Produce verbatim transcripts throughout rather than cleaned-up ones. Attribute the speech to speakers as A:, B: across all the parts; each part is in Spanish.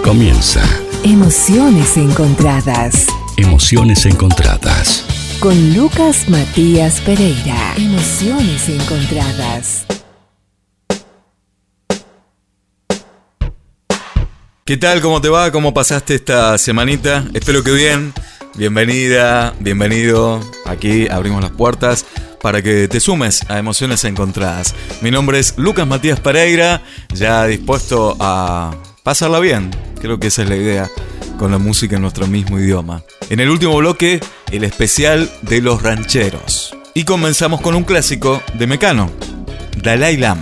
A: Comienza
B: Emociones encontradas.
A: Emociones encontradas.
B: Con Lucas Matías Pereira. Emociones encontradas.
C: ¿Qué tal? ¿Cómo te va? ¿Cómo pasaste esta semanita? Espero que bien. Bienvenida, bienvenido. Aquí abrimos las puertas para que te sumes a Emociones Encontradas. Mi nombre es Lucas Matías Pereira, ya dispuesto a pasarla bien. Creo que esa es la idea, con la música en nuestro mismo idioma. En el último bloque, el especial de los rancheros. Y comenzamos con un clásico de Mecano, Dalai Lama.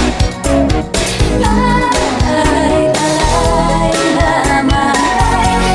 D: Bye.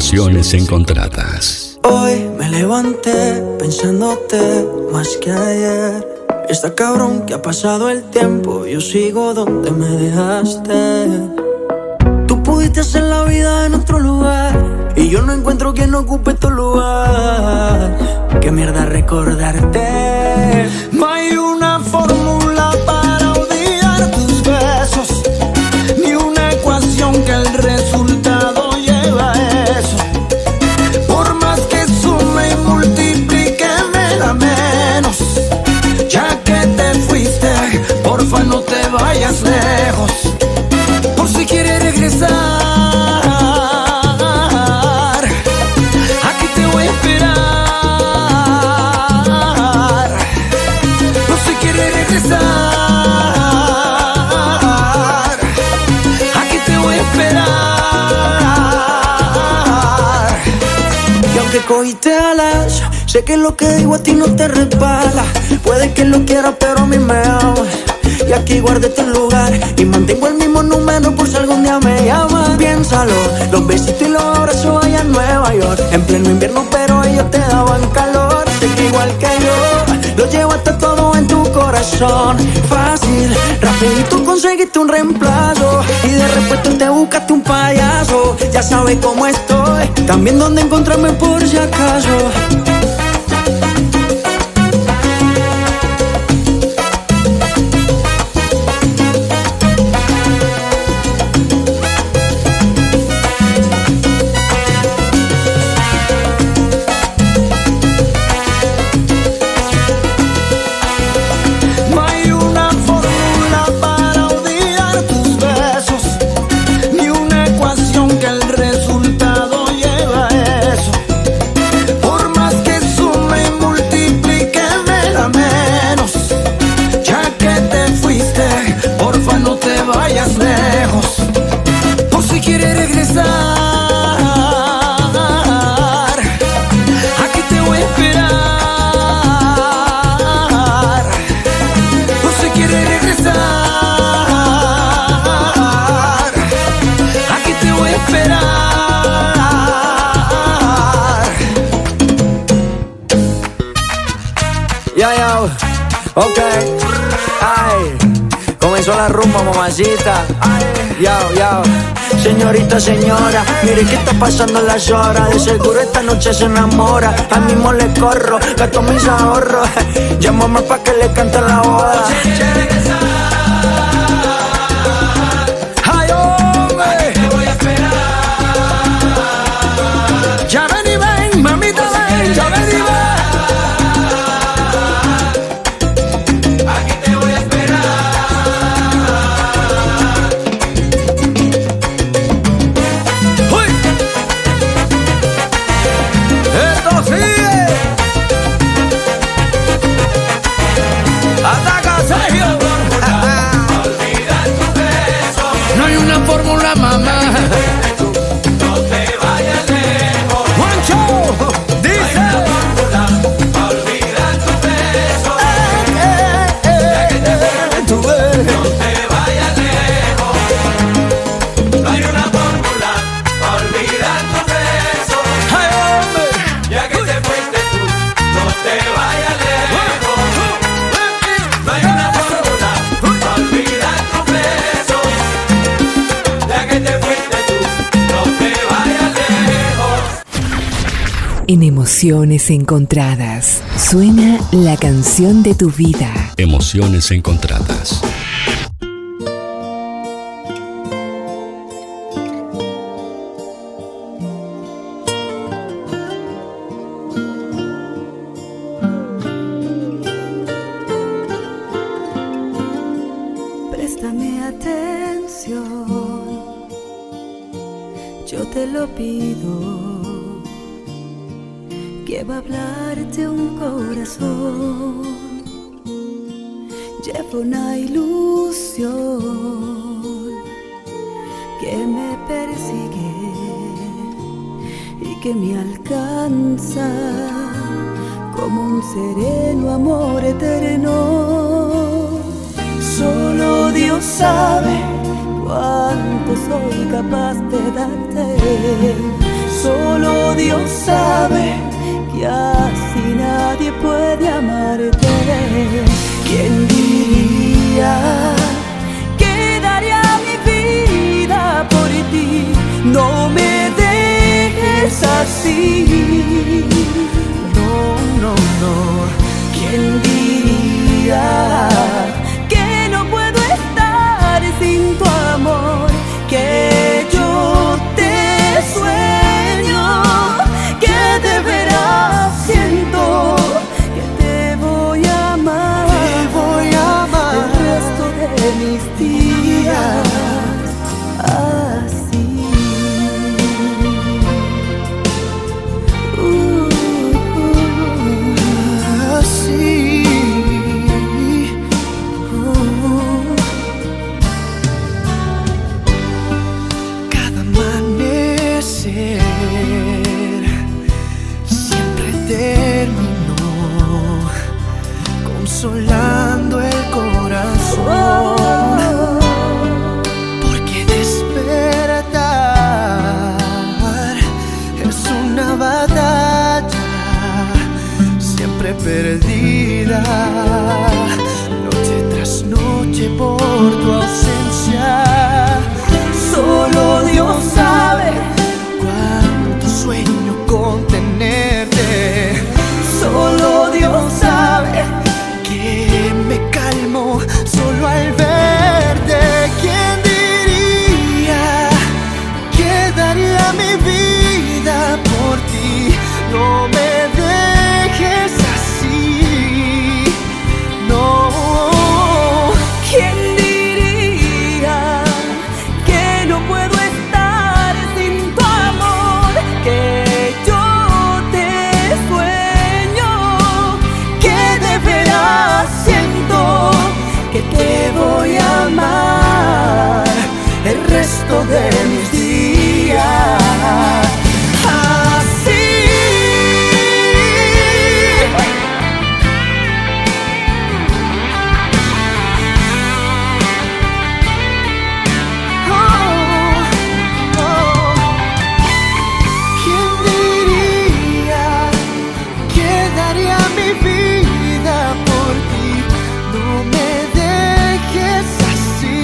A: Emociones encontradas.
D: Hoy me levanté pensándote más que ayer. Está cabrón que ha pasado el tiempo, yo sigo donde me dejaste. Tú pudiste hacer la vida en otro lugar y yo no encuentro quien ocupe tu lugar. Qué mierda recordarte. No hay una fórmula para olvidar tus besos, ni una ecuación que el resultado lleva a eso. Por más que sume y multiplique me da menos. Ya que te fuiste, porfa no te vayas lejos. Por si quieres regresar, aquí te voy a esperar. Por si quieres regresar, aquí te voy a esperar. Y aunque cogiste alas, sé que lo que digo a ti no te resbala. Puede que lo quieras, pero a mí me ama. Y aquí guardé tu lugar y mantengo el mismo número por si algún día me llamas. Piénsalo, los besitos y los abrazos allá en Nueva York. En pleno invierno, pero ellos te daban calor. Sé que igual que yo, lo llevaste todo en tu corazón. Fácil, rapidito conseguiste un reemplazo y de repente te buscaste un payaso. Ya sabes cómo estoy, también dónde encontrarme por si acaso. Ok, ay, comenzó la rumba, mamacita. Yo, yo, señorita, señora, mire que está pasando las horas. De seguro esta noche se enamora. Al mismo le corro, gasto mis ahorros. Llámame pa' que le cante la boda. Ay, hombre, te voy a esperar. Ya ven y ven, mamita, ven, ya ven y ven. Fórmula, mamá. No te vayas lejos. Juancho, dice. No hay una fórmula para olvidar tu beso. Eh, eh, eh, eh, tu beso. No te vayas lejos. No hay una fórmula para olvidar tu beso. Ay, hombre. Ya que te fuiste tú, no te vayas lejos. No hay una fórmula para olvidar tu beso. Que te fuiste tú, no te vayas lejos.
B: En Emociones Encontradas suena la canción de tu vida.
A: Emociones encontradas.
E: Préstame atención, yo te lo pido. Que va a hablarte un corazón. Llevo una ilusión que me persigue y que me alcanza como un sereno amor eterno. Solo Dios sabe cuánto soy capaz de darte. Solo Dios sabe que así nadie puede amarte. ¿Quién diría que daría mi vida por ti? No me dejes así. No, no, no. ¿Quién diría que no puedo estar sin tu amor? Que yo te sueño, que de veras siento que te voy a amar, te voy a amar el resto de mis días. Así. Uh, uh, así. Uh. Cada amanecer siempre terminó consolando el corazón, porque despertar es una batalla siempre perdida, noche tras noche por tu ausencia. Solo Dios sabe cuánto sueño con tenerte. Solo Dios sabe que me calmo solo al verte. ¿Quién diría que daría mi vida por ti? No me dejes así. No. ¿Quién diría que no puedo estar sin tu amor? Que yo te sueño, que de veras siento que te voy a amar el resto de mis días. Así. Oh, oh. ¿Quién diría que daría mi vida por ti? No me dejes así.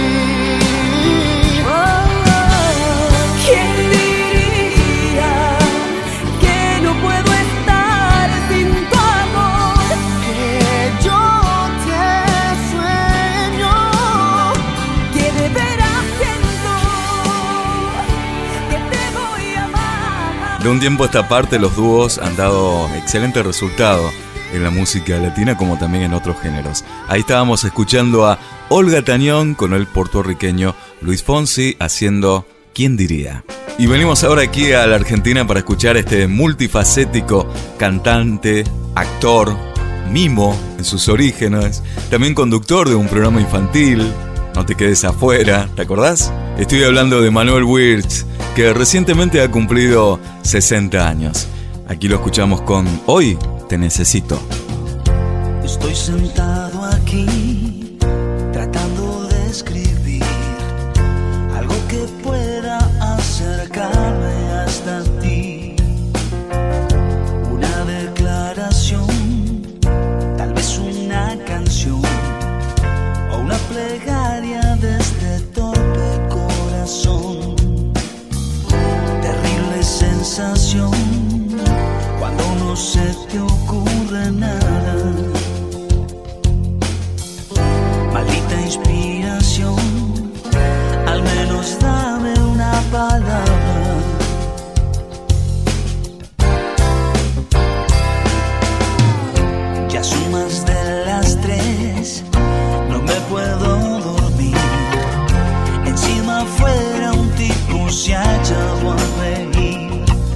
E: Oh, ¿quién diría que no puedo estar sin tu amor? Que yo te sueño, que de veras siento que te voy a amar.
C: De un tiempo a esta parte los dúos han dado excelente resultado en la música latina como también en otros géneros. Ahí estábamos escuchando a Olga Tañón con el puertorriqueño Luis Fonsi haciendo ¿Quién diría? Y venimos ahora aquí a la Argentina para escuchar a este multifacético cantante, actor, mimo en sus orígenes, también conductor de un programa infantil, No te quedes afuera, ¿te acordás? Estoy hablando de Manuel Wirtz, que recientemente ha cumplido sesenta años. Aquí lo escuchamos con Hoy te necesito.
F: Estoy sentado aquí tratando de escribir algo que pueda acercarme hasta ti. Una declaración, tal vez una canción o una plegaria de este torpe corazón. Terrible sensación cuando no se te ocurre nada. Maldita inspiración, al menos dame una palabra. Ya son más de las tres, no me puedo dormir. Encima fuera un tipo se ha echado a reír.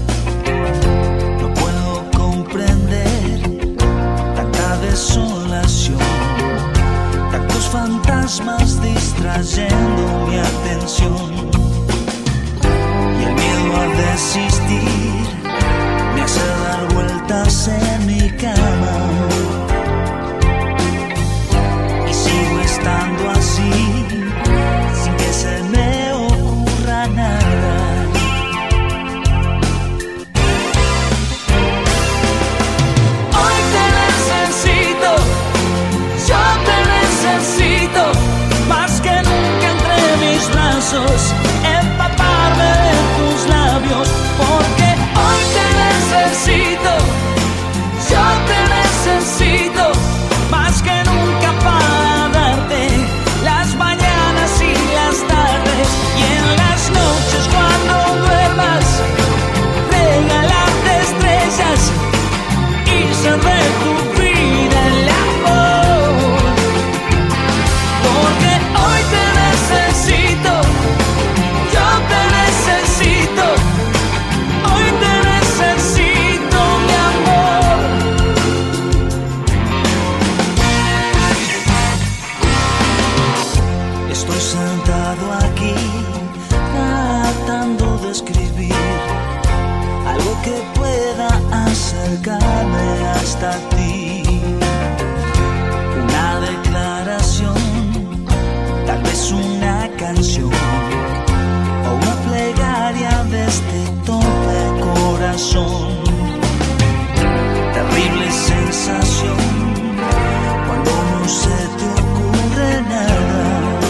F: No puedo comprender tanta desolación, tantos fantasmas distrayendo mi atención. Y el miedo a desistir me hace dar vueltas en mi cama. Y sigo estando así, sin que se me ocurra nada. hasta ti. Una declaración, tal vez una canción o una plegaria de este torpe corazón. Terrible sensación cuando no se te ocurre nada.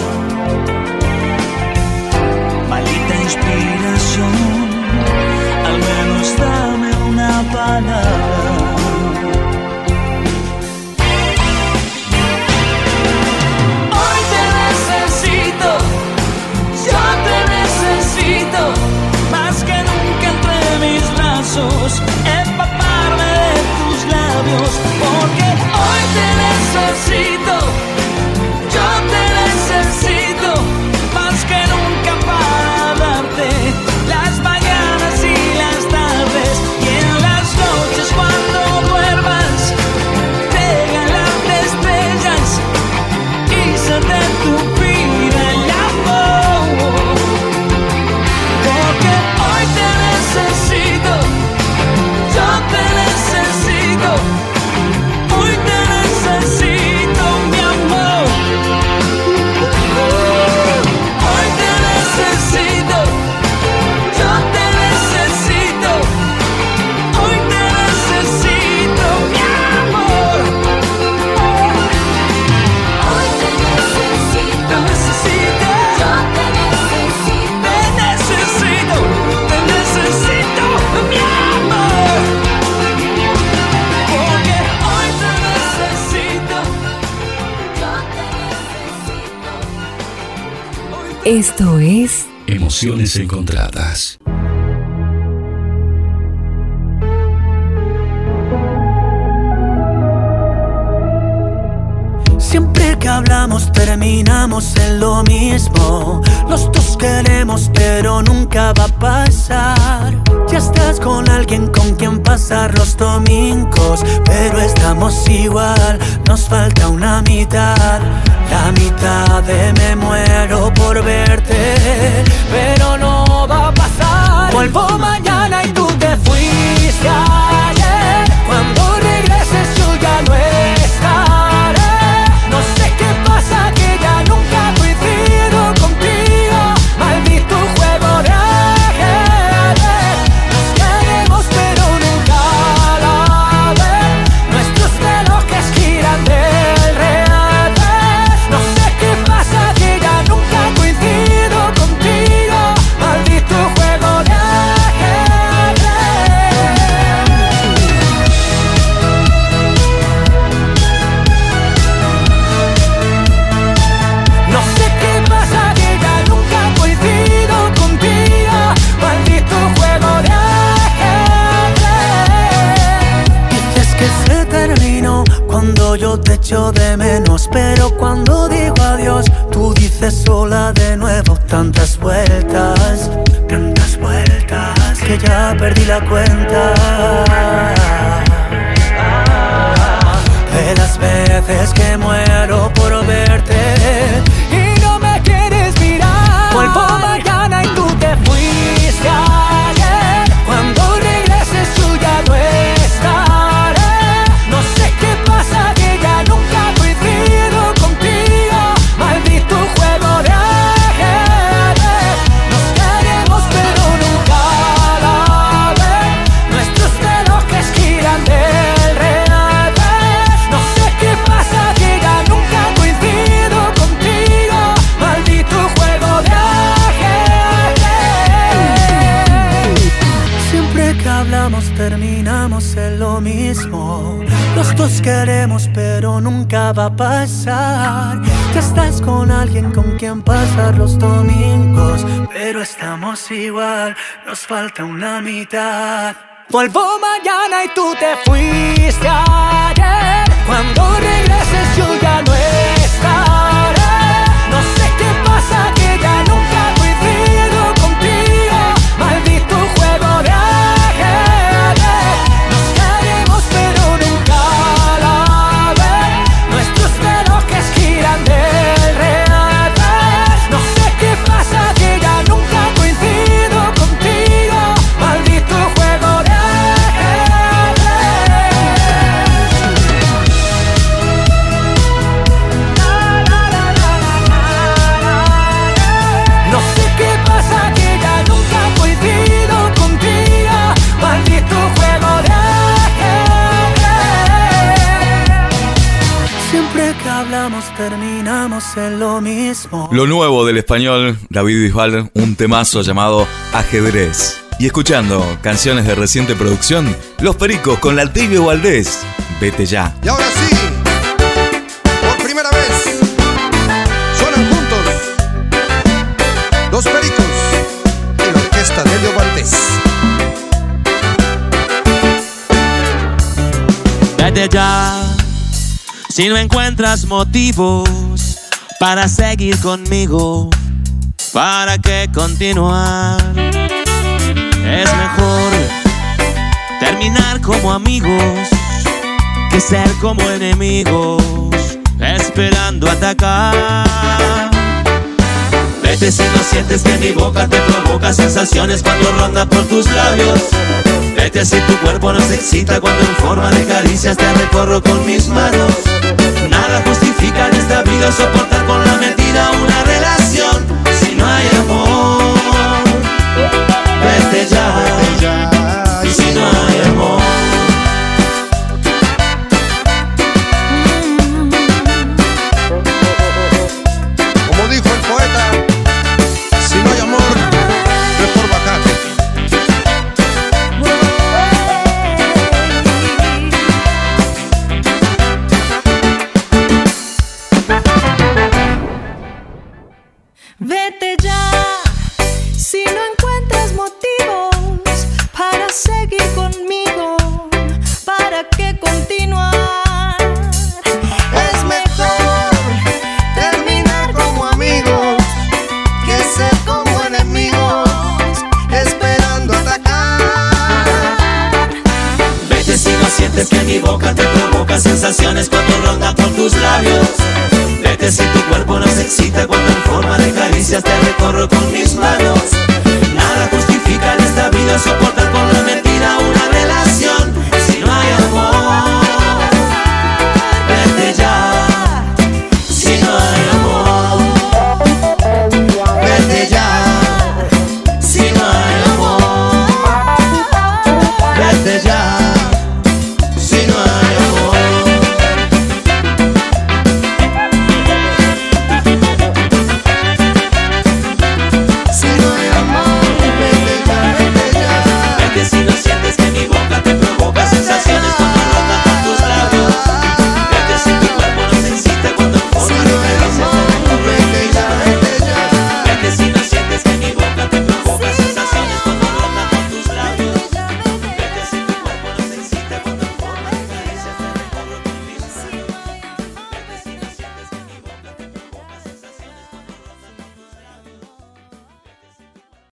F: Maldita inspiración, al menos dame una palabra. Hoy te necesito, yo te necesito, más que nunca entre mis brazos, empaparme de tus labios, porque hoy te necesito, yo te necesito, más que nunca para darte las mañanas y las tardes, y en las noches cuando duermas, regálate estrellas y ser de tu vida el amor, porque hoy te necesito, yo te necesito, hoy te necesito, mi amor. Hoy te necesito, yo te necesito, hoy te necesito, mi amor. Hoy te necesito, necesito, yo te necesito, te necesito, te necesito, mi amor. Porque hoy te necesito, yo te necesito.
B: Esto es
A: Emociones encontradas.
D: Siempre que hablamos terminamos en lo mismo. Los dos queremos pero nunca va a pasar. Ya estás con alguien con quien pasar los domingos, pero estamos igual, nos falta una mitad. La mitad de me muero por verte, pero no va a pasar. Vuelvo mañana y tú te fuiste ayer. Cuando regreses yo ya no estaré. No sé qué pasa que ya nunca coincido contigo. Maldito juego de ajedrez. Nos queremos pero nunca a la vez. Nuestros relojes giran del revés. No sé qué pasa que ya nunca coincido contigo. Maldito juego de ajedrez. No sé qué pasa que ya nunca coincido contigo. Maldito juego de ajedrez. Dices que se terminó cuando yo te echo de menos, pero cuando digo adiós, tú dices sola de nuevo. Tantas vueltas, tantas vueltas, que ya perdí la cuenta de las veces que muero por verte y no me quieres mirar. Vuelvo mañana y tú te fuiste ayer. Cuando regreses yo ya no estaré. No sé qué pasa que ya nunca coincido contigo. Maldito juego de ajedrez. Nos queremos pero nunca a la vez. Nuestros relojes giran del revés. No sé qué pasa que ya nunca coincido contigo. Maldito juego de ajedrez. Siempre que hablamos terminamos en lo mismo. Los dos queremos pero nunca va a pasar. Ya estás con alguien con quien pasar los domingos, pero estamos igual, nos falta una mitad. Vuelvo mañana y tú te fuiste ayer. Cuando regreses yo ya no estaré. No sé qué pasa que ya nunca coincido contigo. Maldito juego de ajedrez. Nos queremos pero nunca a la vez. Nuestros relojes giran del revés. No sé qué pasa que ya nunca coincido contigo. Maldito juego de ajedrez. empezamos, terminamos en lo mismo.
C: Lo nuevo del español David Bisbal, un temazo llamado Ajedrez. Y escuchando canciones de reciente producción, Los Pericos con la Tibio Valdés, Vete Ya.
G: Y ahora sí, por primera vez, suenan juntos Los Pericos y la orquesta de Elio Valdés.
H: Vete ya, si no encuentras motivos para seguir conmigo, ¿para qué continuar? Es mejor terminar como amigos que ser como enemigos, esperando atacar. Vete si no sientes que mi boca te provoca sensaciones cuando ronda por tus labios. Vete si tu cuerpo nos excita cuando en forma de caricias te recorro con mis manos. Nada justifica en esta vida soportar con la mentira una relación si no hay amor. Vete ya, si no hay amor.
G: Como dijo el poeta, si no hay amor, mejor bajate.
E: Vete ya, si no encuentras motivos para seguir conmigo, ¿para qué continuar? Es mejor terminar como amigos que ser como enemigos, esperando atacar.
H: Vete si no sientes que mi boca te provoca sensaciones cuando ronda por tus labios. Vete si tu cuerpo nos excita cuando en forma de caricias te recorro con mis manos.